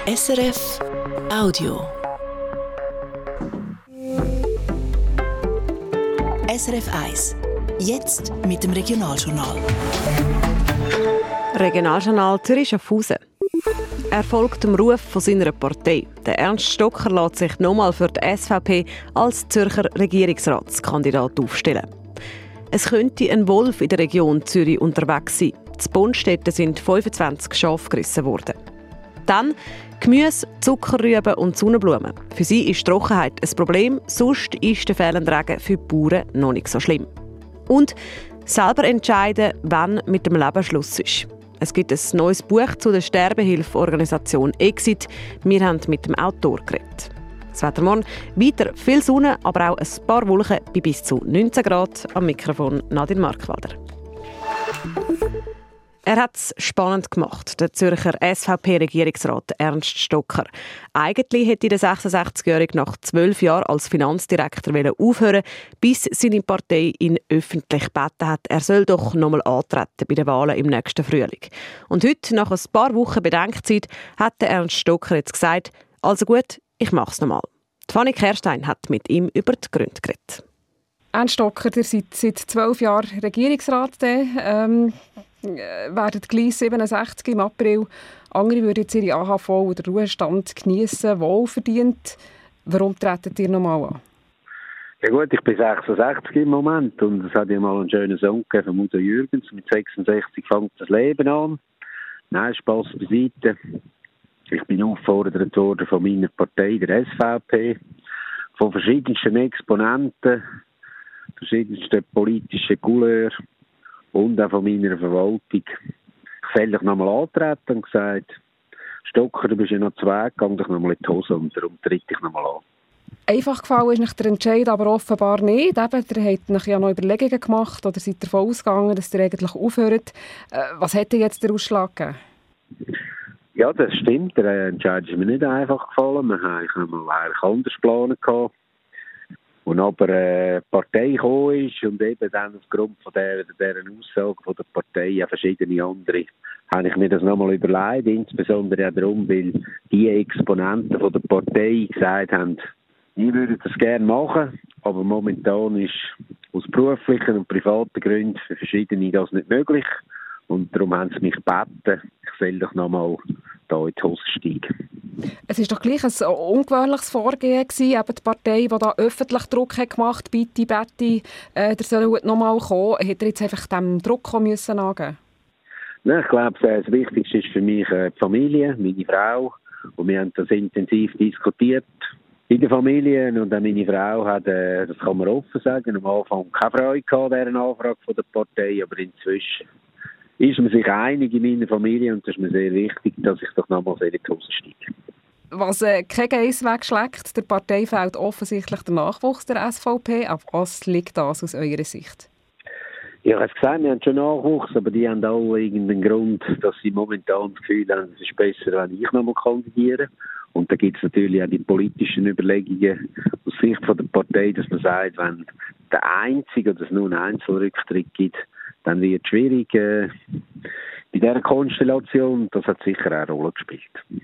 SRF Audio. SRF 1. Jetzt mit dem Regionaljournal. Regionaljournal Zürich-Schaffhausen. Er folgt dem Ruf von seiner Partei. Der Ernst Stocker lässt sich nochmal für die SVP als Zürcher Regierungsratskandidat aufstellen. Es könnte ein Wolf in der Region Zürich unterwegs sein. In Bonstetten sind 25 Schafe gerissen worden. Dann Gemüse, Zuckerrüben und Sonnenblumen. Für sie ist Trockenheit ein Problem, sonst ist der fehlende Regen für die Bauern noch nicht so schlimm. Und selber entscheiden, wann mit dem Leben Schluss ist. Es gibt ein neues Buch zu der Sterbehilfeorganisation Exit. Wir haben mit dem Autor geredet. Das Wetter morgen weiter viel Sonne, aber auch ein paar Wolken bei bis zu 19 Grad. Am Mikrofon Nadine Markwalder. Er hat es spannend gemacht, der Zürcher SVP-Regierungsrat Ernst Stocker. Eigentlich hätte der 66-Jährige nach 12 Jahren als Finanzdirektor aufhören, bis seine Partei ihn öffentlich gebeten hat, er soll doch nochmal antreten bei den Wahlen im nächsten Frühling. Und heute, nach ein paar Wochen Bedenkzeit, hat der Ernst Stocker jetzt gesagt, also gut, ich mache es nochmal. Fanny Kerstein hat mit ihm über die Gründe geredet. Ernst Stocker, ihr seid seit 12 Jahren Regierungsrat. Werden gleich 67 im April. Andere würden jetzt ihre AHV oder Ruhestand geniessen, wohlverdient. Warum tretet ihr nochmal an? Ja gut, ich bin 66 im Moment und es hat ja mal einen schönen Song gegeben von Udo Jürgens. Mit 66 fängt das Leben an. Nein, Spass beiseite. Ich bin aufgefordert worden von meiner Partei, der SVP, von verschiedensten Exponenten, verschiedensten politischen Couleurs und auch von meiner Verwaltung. Ich soll dich nochmal antreten und gesagt, Stocker, du bist ja noch zu Weg, geh dich nochmal in die Hose und darum tritt ich nochmal an. Einfach gefallen ist nicht der Entscheid, aber offenbar nicht. Eben, ihr habt euch ja noch Überlegungen gemacht oder seid davon ausgegangen, dass ihr eigentlich aufhört. Was hat dir jetzt der Ausschlag gegeben? Ja, das stimmt. Der Entscheid ist mir nicht einfach gefallen. Wir haben eigentlich anders geplant gehabt. Und aber die Partei gekommen ist und eben dann aufgrund von deren Aussage von der Partei auch verschiedene andere, habe ich mir das nochmal überlegt, insbesondere auch darum, weil die Exponenten von der Partei gesagt haben, ich würde das gerne machen, aber momentan ist aus beruflichen und privaten Gründen für verschiedene das nicht möglich. Und darum haben sie mich gebeten, ich soll doch nochmal da in die Hose steigen. Es war doch gleich ein ungewöhnliches Vorgehen gewesen, eben die Partei, die da öffentlich Druck hat gemacht, bitte, der soll nochmal kommen. Hätte er jetzt einfach dem Druck müssen angeben? Nein, ich glaube, das Wichtigste ist für mich die Familie, meine Frau. Und wir haben das intensiv diskutiert in der Familie. Und auch meine Frau hat, das kann man offen sagen, am Anfang keine Freude gehabt, dieser Anfrage von der Partei, aber inzwischen ist man sich einig in meiner Familie und das ist mir sehr wichtig, dass ich doch nochmal in die Hose steige. Was kein Geiss wegschlägt, der Partei fehlt offensichtlich der Nachwuchs der SVP. Auf was liegt das aus eurer Sicht? Ja, ich habe gesagt, wir haben schon Nachwuchs, aber die haben alle irgendeinen Grund, dass sie momentan das Gefühl haben, es ist besser, wenn ich nochmal kandidiere. Und da gibt es natürlich auch die politischen Überlegungen aus Sicht von der Partei, dass man sagt, wenn der Einzige oder es nur einen Einzelrücktritt gibt, dann wird es schwierig bei dieser Konstellation. Das hat sicher auch eine Rolle gespielt.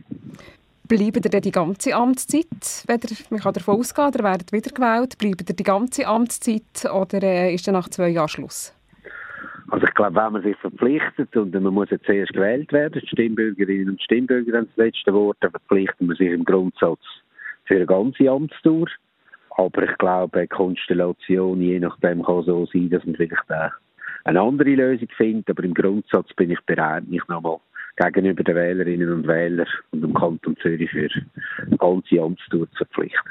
Bleibt ihr denn die ganze Amtszeit? Man kann davon ausgehen, ihr werdet wiedergewählt. Bleibt ihr die ganze Amtszeit oder ist dann nach 2 Jahren Schluss? Also ich glaube, wenn man sich verpflichtet und man muss jetzt zuerst gewählt werden, die Stimmbürgerinnen und Stimmbürger haben das letzte Wort, dann verpflichtet man sich im Grundsatz für eine ganze Amtsdauer. Aber ich glaube, eine Konstellation, je nachdem kann so sein, dass man vielleicht eine andere Lösung findet. Aber im Grundsatz bin ich bereit, mich nochmal gegenüber den Wählerinnen und Wählern und dem Kanton Zürich für eine ganze Amtstour zu verpflichten.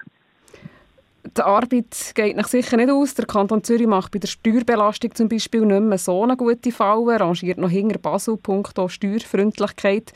Die Arbeit geht nach sicher nicht aus. Der Kanton Zürich macht bei der Steuerbelastung zum Beispiel nicht mehr so eine gute Falle, rangiert noch hinter Basel punkto Steuerfreundlichkeit.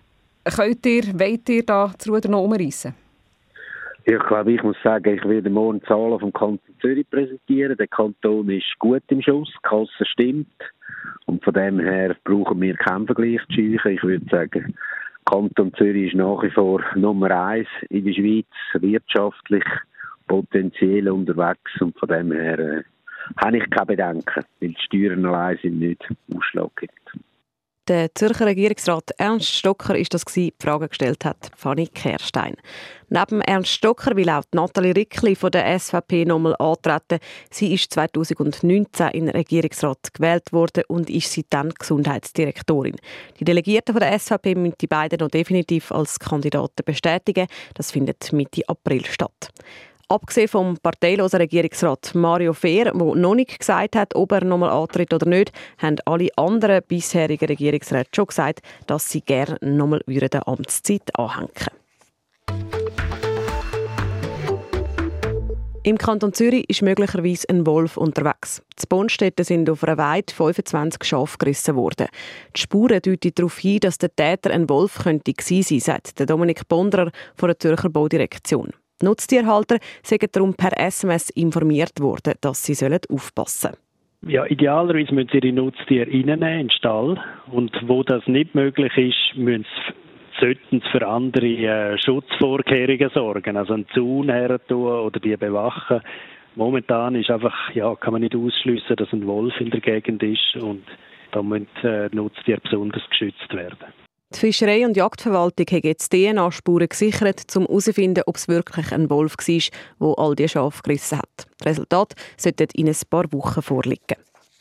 Wollt ihr da das Ruder noch umreißen? Ja, ich glaube, ich muss sagen, ich werde morgen Zahlen vom Kanton Zürich präsentieren. Der Kanton ist gut im Schuss, die Kasse stimmt. Und von dem her brauchen wir keinen Vergleich zu scheuchen. Ich würde sagen, Kanton Zürich ist nach wie vor Nummer 1 in der Schweiz, wirtschaftlich, potenziell unterwegs. Und von dem her habe ich keine Bedenken, weil die Steuern allein sind nicht ausschlaggebend. Der Zürcher Regierungsrat Ernst Stocker ist das die Frage gestellt hat, Fanny Kerstein. Neben Ernst Stocker will auch Nathalie Rickli von der SVP nochmal antreten. Sie ist 2019 in den Regierungsrat gewählt worden und ist seitdem Gesundheitsdirektorin. Die Delegierten von der SVP müssen die beiden noch definitiv als Kandidaten bestätigen. Das findet Mitte April statt. Abgesehen vom parteilosen Regierungsrat Mario Fehr, der noch nicht gesagt hat, ob er nochmal antritt oder nicht, haben alle anderen bisherigen Regierungsräte schon gesagt, dass sie gerne nochmal der Amtszeit anhängen. Im Kanton Zürich ist möglicherweise ein Wolf unterwegs. Die Bonstetten sind auf einer Weide 25 Schafe gerissen worden. Die Spuren deuten darauf hin, dass der Täter ein Wolf könnte gewesen sein, sagt Dominik Bondrer von der Zürcher Baudirektion. Die Nutztierhalter sind darum per SMS informiert worden, dass sie aufpassen sollen. Ja, idealerweise müssen sie ihre Nutztiere reinnehmen in den Stall. Und wo das nicht möglich ist, sollten sie für andere Schutzvorkehrungen sorgen. Also einen Zaun hertun oder die bewachen. Momentan ist einfach, kann man nicht ausschliessen, dass ein Wolf in der Gegend ist. Und da müssen Nutztiere besonders geschützt werden. Die Fischerei- und Jagdverwaltung hat jetzt DNA-Spuren gesichert, um herauszufinden, ob es wirklich ein Wolf war, der all die Schafe gerissen hat. Das Resultat sollte in ein paar Wochen vorliegen.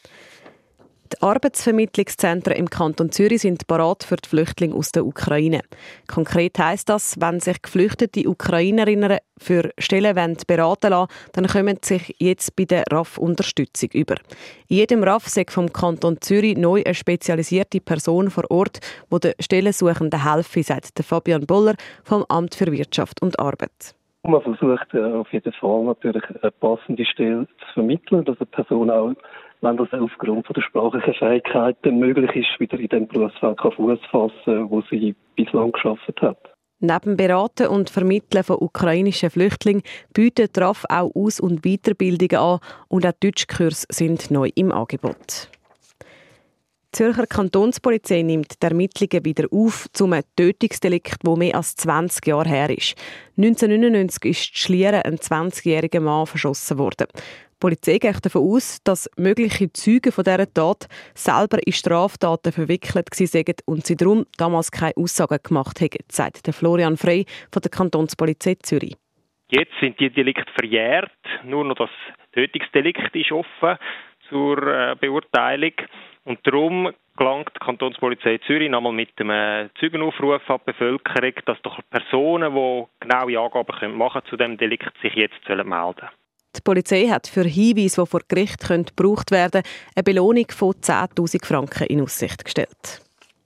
Die Arbeitsvermittlungszentren im Kanton Zürich sind bereit für die Flüchtlinge aus der Ukraine. Konkret heisst das, wenn sich geflüchtete Ukrainerinnen für Stellen beraten lassen, dann kommen sie sich jetzt bei der RAF Unterstützung über. In jedem RAF sagt vom Kanton Zürich neu eine spezialisierte Person vor Ort, die den Stellensuchenden helfen, sagt Fabian Boller vom Amt für Wirtschaft und Arbeit. Man versucht auf jeden Fall natürlich eine passende Stelle zu vermitteln, dass eine Person auch, wenn das aufgrund von der sprachlichen Fähigkeiten möglich ist, wieder in dem Berufsfeld Fuß fassen, wo sie bislang gearbeitet hat. Neben Beraten und Vermitteln von ukrainischen Flüchtlingen bietet die RAF auch Aus- und Weiterbildungen an und auch Deutschkurse sind neu im Angebot. Die Zürcher Kantonspolizei nimmt die Ermittlungen wieder auf zu einem Tötungsdelikt, das mehr als 20 Jahre her ist. 1999 ist in Schlieren ein 20-jähriger Mann verschossen worden. Die Polizei geht davon aus, dass mögliche Zeugen von dieser Tat selber in Straftaten verwickelt waren und sie darum damals keine Aussagen gemacht haben, sagt Florian Frey von der Kantonspolizei Zürich. Jetzt sind die Delikte verjährt, nur noch das Tötungsdelikt ist offen zur Beurteilung. Und darum gelangt die Kantonspolizei Zürich nochmal mit einem Zeugenaufruf an die Bevölkerung, dass doch Personen, die genaue Angaben machen können zu diesem Delikt, sich jetzt melden sollen. Die Polizei hat für Hinweise, die vor Gericht gebraucht werden können, eine Belohnung von 10'000 Franken in Aussicht gestellt.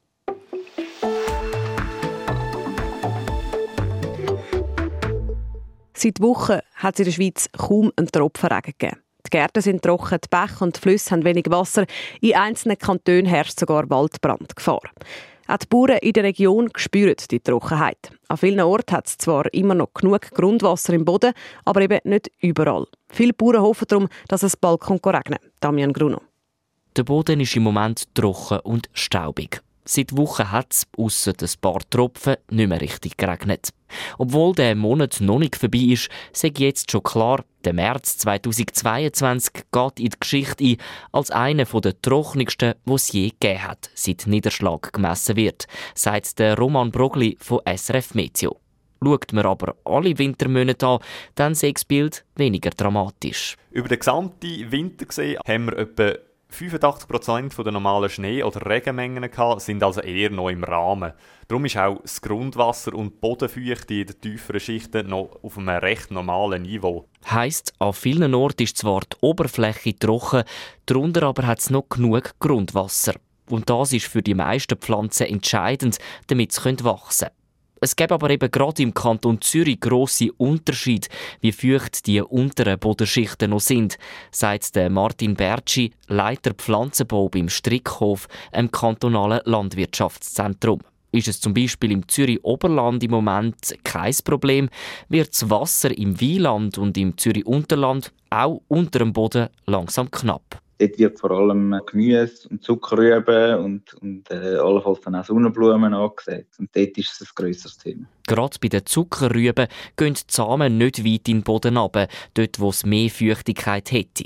Seit Wochen hat es in der Schweiz kaum einen Tropfen Regen gegeben. Die Gärten sind trocken, die Bäche und die Flüsse haben wenig Wasser. In einzelnen Kantonen herrscht sogar Waldbrandgefahr. Auch die Bauern in der Region spüren die Trockenheit. An vielen Orten hat es zwar immer noch genug Grundwasser im Boden, aber eben nicht überall. Viele Bauern hoffen darum, dass es bald regnen kann. Damian Gruno. Der Boden ist im Moment trocken und staubig. Seit Wochen hat es, ausser ein paar Tropfen, nicht mehr richtig geregnet. Obwohl der Monat noch nicht vorbei ist, sage jetzt schon klar, der März 2022 geht in die Geschichte ein als einer der trockensten, die es je gegeben hat, seit Niederschlag gemessen wird, sagt der Roman Brogli von SRF Meteo. Schaut man aber alle Wintermonate an, dann sieht das Bild weniger dramatisch. Über den gesamten Winter gesehen haben wir etwa 85% der normalen Schnee- oder Regenmengen gehabt, sind also eher noch im Rahmen. Darum ist auch das Grundwasser und die Bodenfeuchte in den tieferen Schichten noch auf einem recht normalen Niveau. Heisst, an vielen Orten ist zwar die Oberfläche trocken, darunter aber hat es noch genug Grundwasser. Und das ist für die meisten Pflanzen entscheidend, damit sie wachsen können. Es gibt aber eben gerade im Kanton Zürich grosse Unterschiede, wie feucht die unteren Bodenschichten noch sind, sagt Martin Bertschi, Leiter Pflanzenbau beim Strickhof, einem kantonalen Landwirtschaftszentrum. Ist es zum Beispiel im Zürich-Oberland im Moment kein Problem, wird das Wasser im Wieland und im Zürich-Unterland auch unter dem Boden langsam knapp. Dort wird vor allem Gemüse und Zuckerrüben und allenfalls dann auch Sonnenblumen angesetzt. Und dort ist es ein grösseres Thema. Gerade bei den Zuckerrüben gehen die Samen nicht weit in den Boden runter, dort wo es mehr Feuchtigkeit hätte.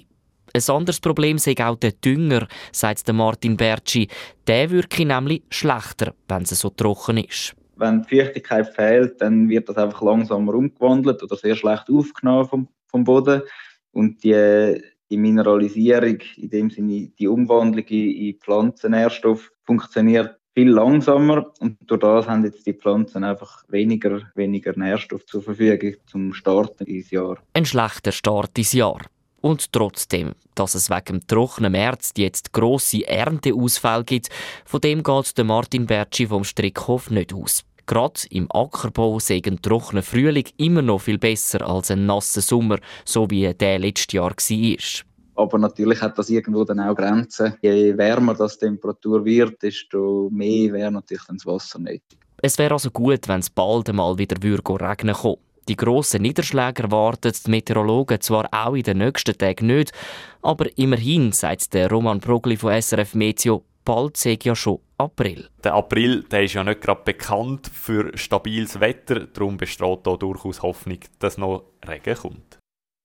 Ein anderes Problem sei auch der Dünger, sagt Martin Bertschi. Der wirke nämlich schlechter, wenn es so trocken ist. Wenn die Feuchtigkeit fehlt, dann wird das einfach langsamer umgewandelt oder sehr schlecht aufgenommen vom Boden. Und die Mineralisierung, in dem Sinne die Umwandlung in Pflanzennährstoff, funktioniert viel langsamer. Und durch das haben jetzt die Pflanzen einfach weniger Nährstoff zur Verfügung zum Starten ins Jahr. Ein schlechter Start ins Jahr. Und trotzdem, dass es wegen dem trockenen März jetzt grosse Ernteausfälle gibt, von dem geht Martin Bertschi vom Strickhof nicht aus. Gerade im Ackerbau sei ein trockener Frühling immer noch viel besser als ein nasser Sommer, so wie der letztes Jahr war. Aber natürlich hat das irgendwo dann auch Grenzen. Je wärmer die Temperatur wird, desto mehr wäre natürlich dann das Wasser nötig. Es wäre also gut, wenn es bald einmal wieder regnen würde. Die grossen Niederschläge erwarten die Meteorologen zwar auch in den nächsten Tagen nicht, aber immerhin, sagt der Roman Progli von SRF Meteo, bald sei ja schon April. Der April der ist ja nicht gerade bekannt für stabiles Wetter, darum besteht da durchaus Hoffnung, dass noch Regen kommt.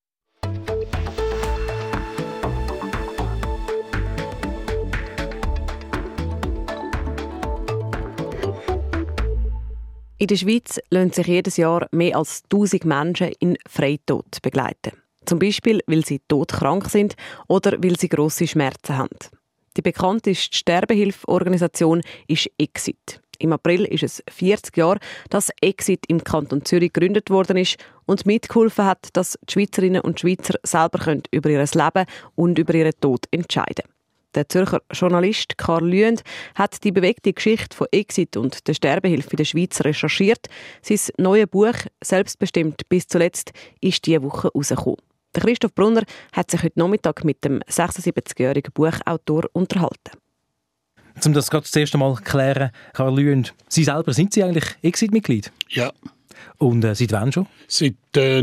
In der Schweiz lassen sich jedes Jahr mehr als 1000 Menschen in Freitod begleiten. Zum Beispiel, weil sie todkrank sind oder weil sie grosse Schmerzen haben. Die bekannteste Sterbehilfeorganisation ist Exit. Im April ist es 40 Jahre, dass Exit im Kanton Zürich gegründet worden ist und mitgeholfen hat, dass die Schweizerinnen und Schweizer selber über ihr Leben und über ihren Tod entscheiden können. Der Zürcher Journalist Karl Lüend hat die bewegte Geschichte von Exit und der Sterbehilfe in der Schweiz recherchiert. Sein neues Buch «Selbstbestimmt bis zuletzt» ist diese Woche herausgekommen. Der Christoph Brunner hat sich heute Nachmittag mit dem 76-jährigen Buchautor unterhalten. Um das gerade das erste Mal zu klären, Karl Lüend, Sie selber, sind Sie eigentlich Exit-Mitglied? Ja. Und seit wann schon? Seit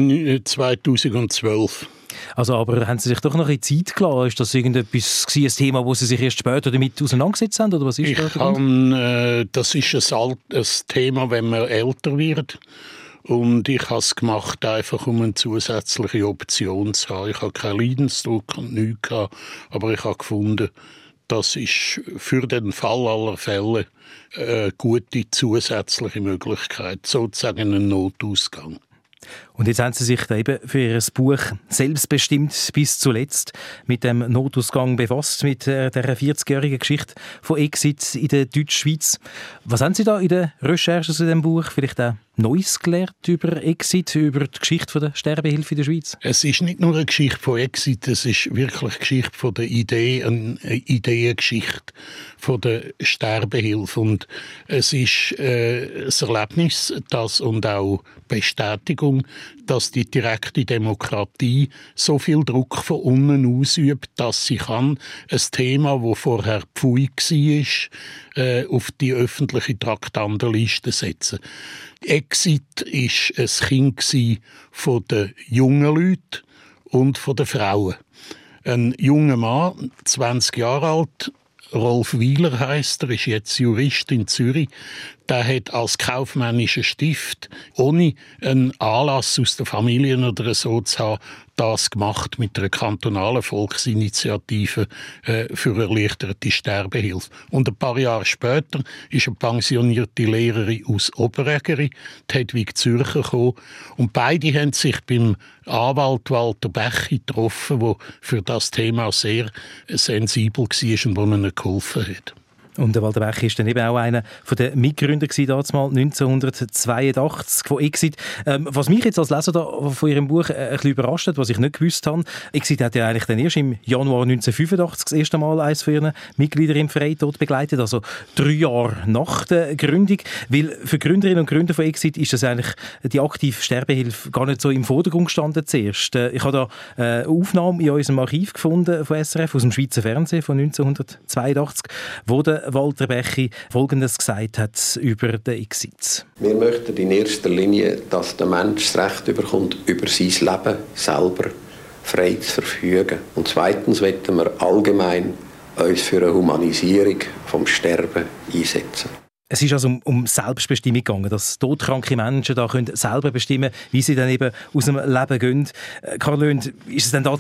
2012. Also, aber haben Sie sich doch noch in Zeit gelassen? Ist das irgendetwas ein Thema, wo Sie sich erst später damit auseinandergesetzt haben? Oder was ist das ist ein Thema, wenn man älter wird. Und ich habe es gemacht, einfach um eine zusätzliche Option zu haben. Ich habe keinen Leidensdruck und nichts gehabt, aber ich habe gefunden, das ist für den Fall aller Fälle eine gute zusätzliche Möglichkeit, sozusagen ein Notausgang. Und jetzt haben Sie sich da eben für Ihr Buch «Selbstbestimmt bis zuletzt» mit dem Notausgang befasst, mit der 40-jährigen Geschichte von Exit in der Deutschschweiz. Was haben Sie da in der Recherche zu diesem Buch vielleicht auch Neues gelernt über Exit, über die Geschichte der Sterbehilfe in der Schweiz? Es ist nicht nur eine Geschichte von Exit, es ist wirklich eine Geschichte von der Idee, eine Ideengeschichte von der Sterbehilfe. Und es ist das Erlebnis und auch Bestätigung, dass die direkte Demokratie so viel Druck von unten ausübt, dass sie kann ein Thema, das vorher Pfui war, auf die öffentliche Traktandenliste setzen. Exit war ein Kind von den jungen Leuten und von den Frauen. Ein junger Mann, 20 Jahre alt, Rolf Wieler heisst er, ist jetzt Jurist in Zürich. Der hat als kaufmännischer Stift, ohne einen Anlass aus der Familie oder so zu haben, das gemacht mit einer kantonalen Volksinitiative für erleichterte Sterbehilfe. Und ein paar Jahre später ist eine pensionierte Lehrerin aus Oberägeri, die Hedwig Zürcher, gekommen. Und beide haben sich beim Anwalt Walter Bechi getroffen, der für das Thema sehr sensibel war und der ihnen geholfen hat. Und der Walter Bechi war dann eben auch einer der Mitgründer damals 1982 von Exit. Was mich jetzt als Leser da von Ihrem Buch ein bisschen überrascht hat, was ich nicht gewusst habe, Exit hat ja eigentlich dann erst im Januar 1985 das erste Mal eines von Ihren Mitgliedern im Freitod begleitet, also 3 Jahre nach der Gründung. Weil für Gründerinnen und Gründer von Exit ist das eigentlich die aktive Sterbehilfe gar nicht so im Vordergrund gestanden zuerst. Ich habe da eine Aufnahme in unserem Archiv gefunden von SRF aus dem Schweizer Fernsehen von 1982, wo der Walter Bechi Folgendes gesagt hat über den Exit. Wir möchten in erster Linie, dass der Mensch das Recht bekommt, über sein Leben selber frei zu verfügen. Und zweitens möchten wir allgemein uns für eine Humanisierung vom Sterben einsetzen. Es ist also um Selbstbestimmung gegangen, dass todkranke Menschen da selber bestimmen können, wie sie dann eben aus dem Leben gehen. Karl Lüend, ist es dann damals mal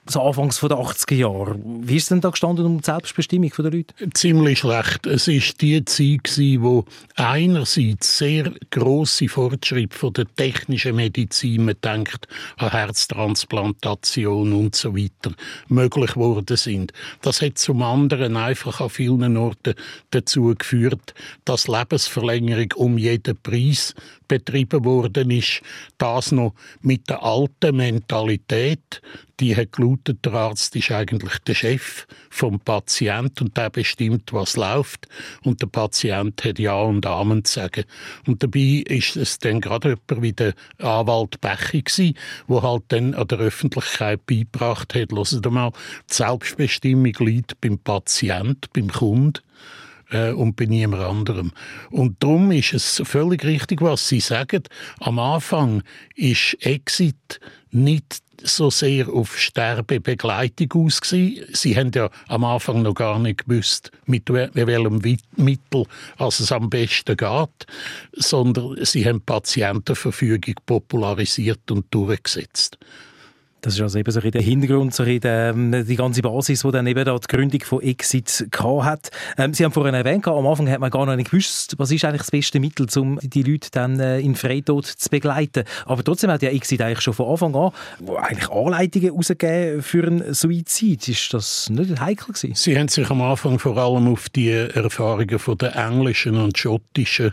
so anfangs der 80er Jahre. Wie ist es denn da gestanden um die Selbstbestimmung der Leute? Ziemlich schlecht. Es war die Zeit, wo einerseits sehr grosse Fortschritte von der technischen Medizin, man denkt an Herztransplantation und so weiter, möglich geworden sind. Das hat zum anderen einfach an vielen Orten dazu geführt, dass Lebensverlängerung um jeden Preis betrieben worden ist. Das noch mit der alten Mentalität. Die hat gelautet, der Arzt ist eigentlich der Chef vom Patienten und der bestimmt, was läuft. Und der Patient hat Ja und Amen zu sagen. Und dabei ist es dann gerade jemand wie der Anwalt Bechi gsi, der halt dann an der Öffentlichkeit beigebracht hat, hört mal, die Selbstbestimmung liegt beim Patient, beim Kunden. Und bei niemand anderem. Und darum ist es völlig richtig, was Sie sagen. Am Anfang ist Exit nicht so sehr auf Sterbebegleitung aus gewesen. Sie haben ja am Anfang noch gar nicht gewusst, mit welchem Mittel es am besten geht, sondern sie haben Patientenverfügung popularisiert und durchgesetzt. Das ist also eben so der Hintergrund, so die ganze Basis, die dann eben da die Gründung von Exit hat. Sie haben vorhin erwähnt, am Anfang hat man gar noch nicht gewusst, was ist eigentlich das beste Mittel, um die Leute dann in Freitod zu begleiten. Aber trotzdem hat ja Exit eigentlich schon von Anfang an eigentlich Anleitungen herausgegeben für einen Suizid. Ist das nicht heikel gewesen? Sie haben sich am Anfang vor allem auf die Erfahrungen von der englischen und schottischen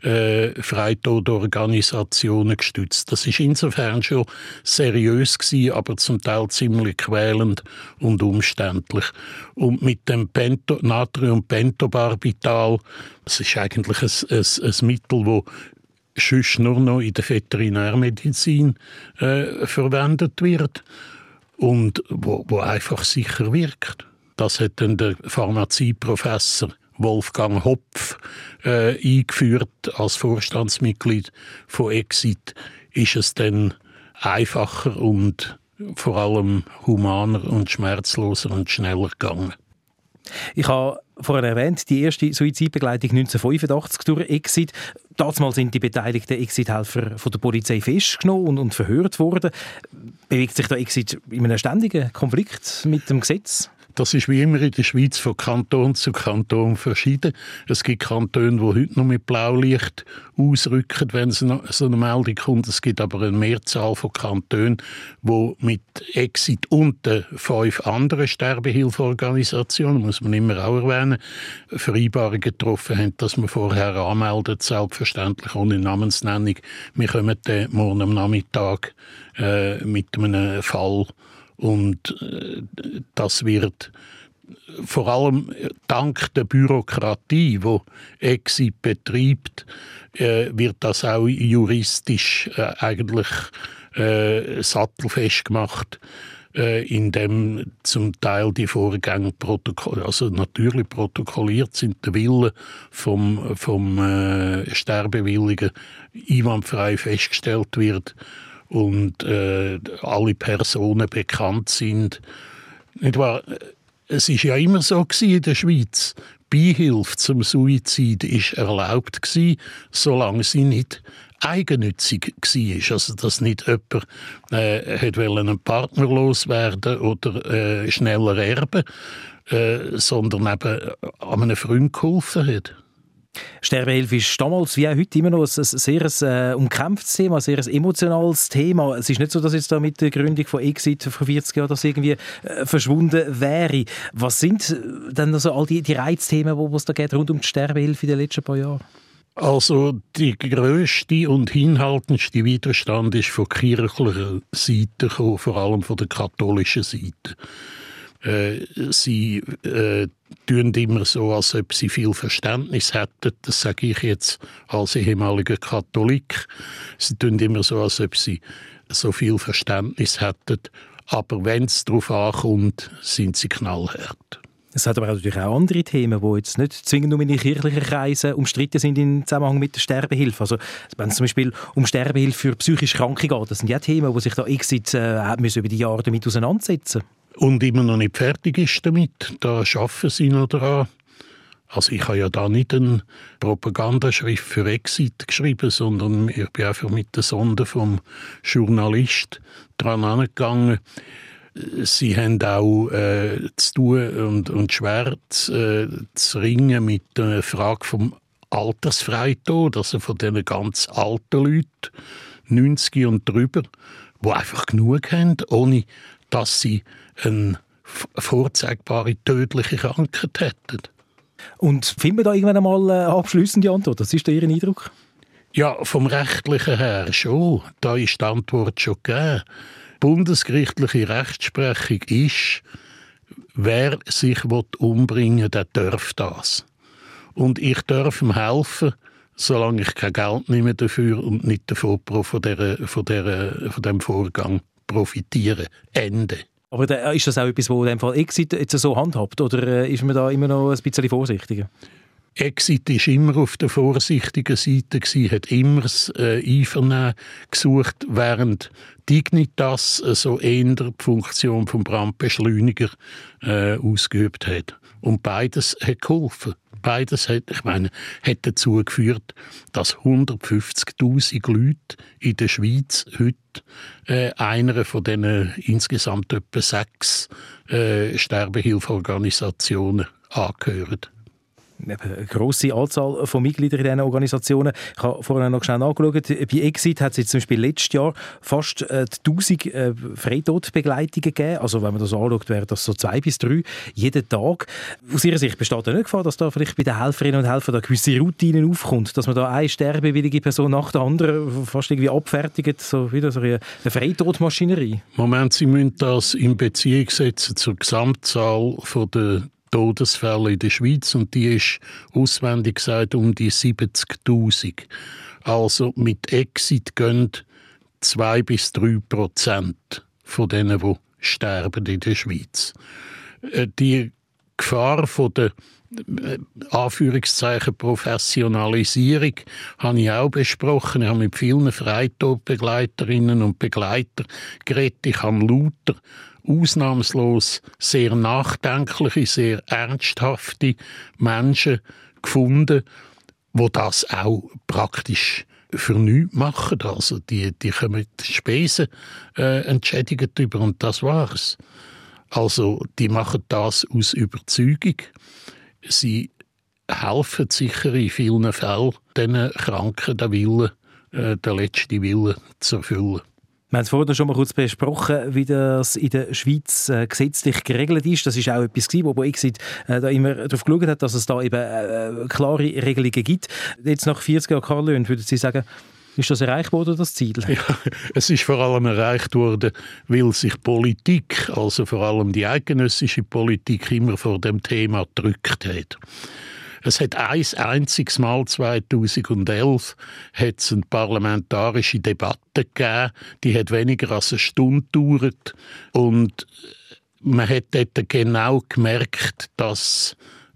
Freitodorganisationen gestützt. Das ist insofern schon seriös gewesen, aber zum Teil ziemlich quälend und umständlich. Und mit dem Natriumpentobarbital, das ist eigentlich ein Mittel, das sonst nur noch in der Veterinärmedizin verwendet wird und wo einfach sicher wirkt. Das hat dann der Pharmazieprofessor Wolfgang Hopf eingeführt als Vorstandsmitglied von Exit. Ist es dann einfacher und vor allem humaner und schmerzloser und schneller gegangen. Ich habe vorhin erwähnt, die erste Suizidbegleitung 1985 durch Exit. Damals sind die beteiligten Exit-Helfer von der Polizei festgenommen und verhört worden. Bewegt sich da Exit in einem ständigen Konflikt mit dem Gesetz? Das ist wie immer in der Schweiz von Kanton zu Kanton verschieden. Es gibt Kantone, die heute noch mit Blaulicht ausrücken, wenn so eine Meldung kommt. Es gibt aber eine Mehrzahl von Kantonen, die mit Exit und den 5 anderen Sterbehilfeorganisationen, muss man immer auch erwähnen, Vereinbarungen getroffen haben, dass man vorher anmeldet, selbstverständlich ohne Namensnennung. Wir kommen dann morgen am Nachmittag mit einem Fall. Und das wird vor allem dank der Bürokratie, die Exit betreibt, wird das auch juristisch eigentlich sattelfest gemacht, indem zum Teil die Vorgänge natürlich protokolliert sind, der Wille vom Sterbewilligen einwandfrei festgestellt wird und alle Personen bekannt sind. Nicht wahr? Es ist ja immer so gewesen in der Schweiz. Beihilfe zum Suizid ist erlaubt gewesen, solange sie nicht eigennützig war. Also, dass nicht jemand einen Partner loswerden oder schneller erben, sondern eben an einem Freund geholfen hat. Sterbehilfe ist damals wie auch heute immer noch ein sehr umkämpftes Thema, ein sehr emotionales Thema. Es ist nicht so, dass jetzt da mit der Gründung von Exit vor 40 Jahren das irgendwie verschwunden wäre. Was sind denn also all die Reizthemen, die es da geht rund um die Sterbehilfe in den letzten paar Jahren? Also die grösste und hinhaltendste Widerstand ist von kirchlicher Seite gekommen, vor allem von der katholischen Seite. Sie tun immer so, als ob sie viel Verständnis hätten. Das sage ich jetzt als ehemaliger Katholik. Sie tun immer so, als ob sie so viel Verständnis hätten. Aber wenn es darauf ankommt, sind sie knallhart. Es hat aber natürlich auch andere Themen, die jetzt nicht zwingend nur in kirchlichen Kreisen umstritten sind im Zusammenhang mit der Sterbehilfe. Also wenn es zum Beispiel um Sterbehilfe für psychisch Kranke geht, das sind ja Themen, die sich da Exit über die Jahre damit auseinandersetzen. Und immer noch nicht fertig ist damit. Da arbeiten sie noch dran. Also ich habe ja da nicht eine Propagandaschrift für Exit geschrieben, sondern ich bin einfach mit der Sonde vom Journalist dran angegangen. Sie haben auch zu tun und schwer zu ringen mit der Frage vom Altersfreitod, also von diesen ganz alten Leuten, 90 und drüber, die einfach genug haben, ohne dass sie eine vorzeigbare tödliche Krankheit hätten. Und finden wir da irgendwann einmal eine abschliessende Antwort? Was ist da Ihr Eindruck? Ja, vom Rechtlichen her schon. Da ist die Antwort schon gegeben. Bundesgerichtliche Rechtsprechung ist, wer sich umbringen will, der darf das. Und ich darf ihm helfen, solange ich kein Geld nehme dafür und nicht davon von dem Vorgang profitiere. Ende. Aber ist das auch etwas, wo in dem Fall Exit jetzt so handhabt? Oder ist man da immer noch ein bisschen vorsichtiger? Exit war immer auf der vorsichtigen Seite, hat immer das Einvernehmen gesucht, während Dignitas so eher die Funktion des Brandbeschleuniger ausgeübt hat. Und beides hat geholfen. Beides hat dazu geführt, dass 150'000 Leute in der Schweiz heute einer von diesen insgesamt etwa 6 Sterbehilfeorganisationen angehören. Eine grosse Anzahl von Mitgliedern in diesen Organisationen. Ich habe vorhin noch schnell nachgeschaut. Bei Exit hat es jetzt zum Beispiel letztes Jahr fast 1000 Freitodbegleitungen gegeben. Also wenn man das anschaut, wären das so 2 bis 3 jeden Tag. Aus Ihrer Sicht besteht da nicht Gefahr, dass da vielleicht bei den Helferinnen und Helfern da gewisse Routinen aufkommt, dass man da eine sterbewillige Person nach der anderen fast irgendwie abfertigt, so wieder so eine Freitodmaschinerie? Moment, Sie müssen das in Beziehung setzen zur Gesamtzahl der Todesfälle in der Schweiz und die ist auswendig gesagt um die 70'000. Also mit Exit gehen 2-3% von denen, die sterben in der Schweiz. Die Gefahr von der Anführungszeichen Professionalisierung habe ich auch besprochen. Ich habe mit vielen Freitodbegleiterinnen und Begleitern geredet. Ich habe lauter ausnahmslos sehr nachdenkliche, sehr ernsthafte Menschen gefunden, die das auch praktisch für nichts machen. Also die kommen die Spesen entschädigt über und das war's. Also die machen das aus Überzeugung. Sie helfen sicher in vielen Fällen den Kranken den letzten Willen zu erfüllen. Wir haben es vorhin schon mal kurz besprochen, wie das in der Schweiz gesetzlich geregelt ist. Das ist auch etwas, wo Exit da immer darauf geschaut hat, dass es da eben klare Regelungen gibt. Jetzt nach 40 Jahren Karl-Löhn, würden Sie sagen, ist das erreicht worden, das Ziel? Ja, es ist vor allem erreicht worden, weil sich Politik, also vor allem die eidgenössische Politik, immer vor dem Thema gedrückt hat. Es hat ein einziges Mal 2011 hat's eine parlamentarische Debatte gegeben, die hat weniger als eine Stunde gedauert und man hat dort genau gemerkt, dass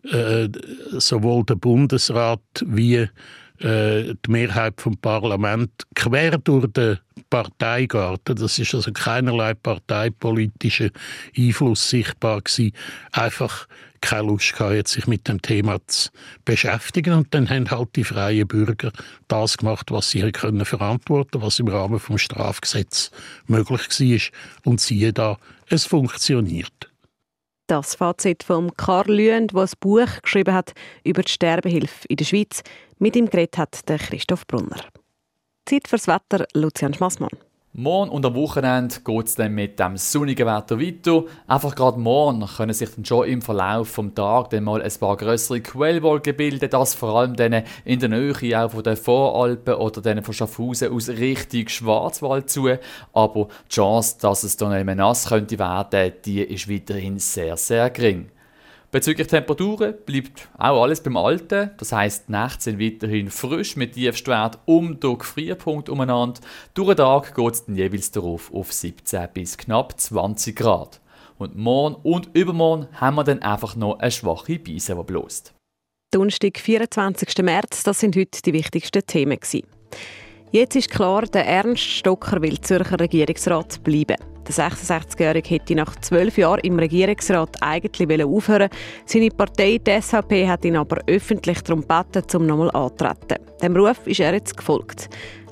sowohl der Bundesrat wie die Mehrheit vom Parlament quer durch den Parteigarten, das ist also keinerlei parteipolitischer Einfluss sichtbar gewesen, einfach keine Lust gehabt, sich mit dem Thema zu beschäftigen. Und dann haben halt die freien Bürger das gemacht, was sie können verantworten, was im Rahmen des Strafgesetzes möglich war. Und siehe da, es funktioniert. Das Fazit von Karl Lüend, der ein Buch geschrieben hat über die Sterbehilfe in der Schweiz. Mit ihm geredet hat der Christoph Brunner. Zeit fürs Wetter, Lucian Schmassmann. Morgen und am Wochenende geht es dann mit dem sonnigen Wetter weiter. Einfach gerade morgen können sich dann schon im Verlauf des Tages dann mal ein paar grössere Quellwolken bilden. Das vor allem dann in der Nähe auch von den Voralpen oder dann von Schaffhausen aus Richtung Schwarzwald zu. Aber die Chance, dass es dann eben nass könnte werden, die ist weiterhin sehr, sehr gering. Bezüglich Temperaturen bleibt auch alles beim Alten. Das heisst, die Nächte sind weiterhin frisch mit Tiefstwert um den Gefrierpunkt umeinander. Durch den Tag geht es dann jeweils darauf auf 17 bis knapp 20 Grad. Und morgen und übermorgen haben wir dann einfach noch eine schwache Brise, die bläst. Donnerstag, 24. März, das sind heute die wichtigsten Themen gewesen. Jetzt ist klar, der Ernst Stocker will Zürcher Regierungsrat bleiben. Der 66-Jährige hätte nach 12 Jahren im Regierungsrat eigentlich aufhören wollen. Seine Partei, die SVP, hat ihn aber öffentlich darum gebeten, um nochmal anzutreten. Dem Ruf ist er jetzt gefolgt.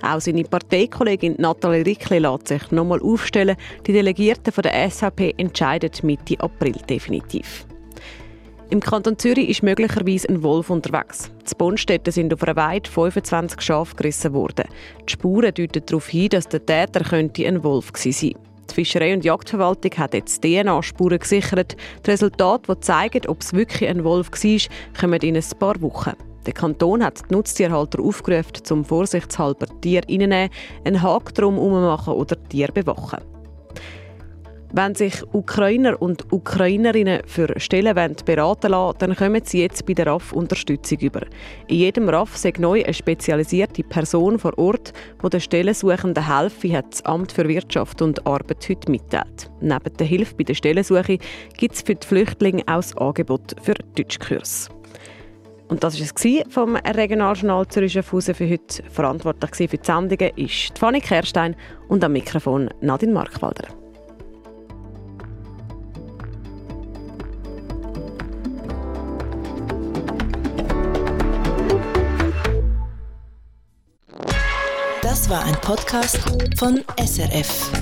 Auch seine Parteikollegin Nathalie Rickli lässt sich nochmal aufstellen. Die Delegierten von der SVP entscheiden Mitte April definitiv. Im Kanton Zürich ist möglicherweise ein Wolf unterwegs. In Bonstetten sind auf einer Weide 25 Schafe gerissen worden. Die Spuren deuten darauf hin, dass der Täter könnte ein Wolf gewesen sein. Die Fischerei- und Jagdverwaltung hat jetzt DNA-Spuren gesichert. Die Resultate, die zeigen, ob es wirklich ein Wolf war, kommen in ein paar Wochen. Der Kanton hat die Nutztierhalter aufgerufen, zum vorsichtshalber Tiere reinnehmen, einen Haken drum herum machen oder Tiere bewachen. Wenn sich Ukrainer und Ukrainerinnen für Stellen beraten lassen, dann kommen sie jetzt bei der RAF Unterstützung über. In jedem RAF sei neu eine spezialisierte Person vor Ort, die den Stellensuchenden helfe, hat das Amt für Wirtschaft und Arbeit heute mitteilt. Neben der Hilfe bei der Stellensuche gibt es für die Flüchtlinge auch das Angebot für Deutschkurs. Und das war es vom Regionaljournal Zürich Schaffhausen für heute. Verantwortlich für die Sendungen ist Fanny Kerstein und am Mikrofon Nadine Markwalder. Das war ein Podcast von SRF.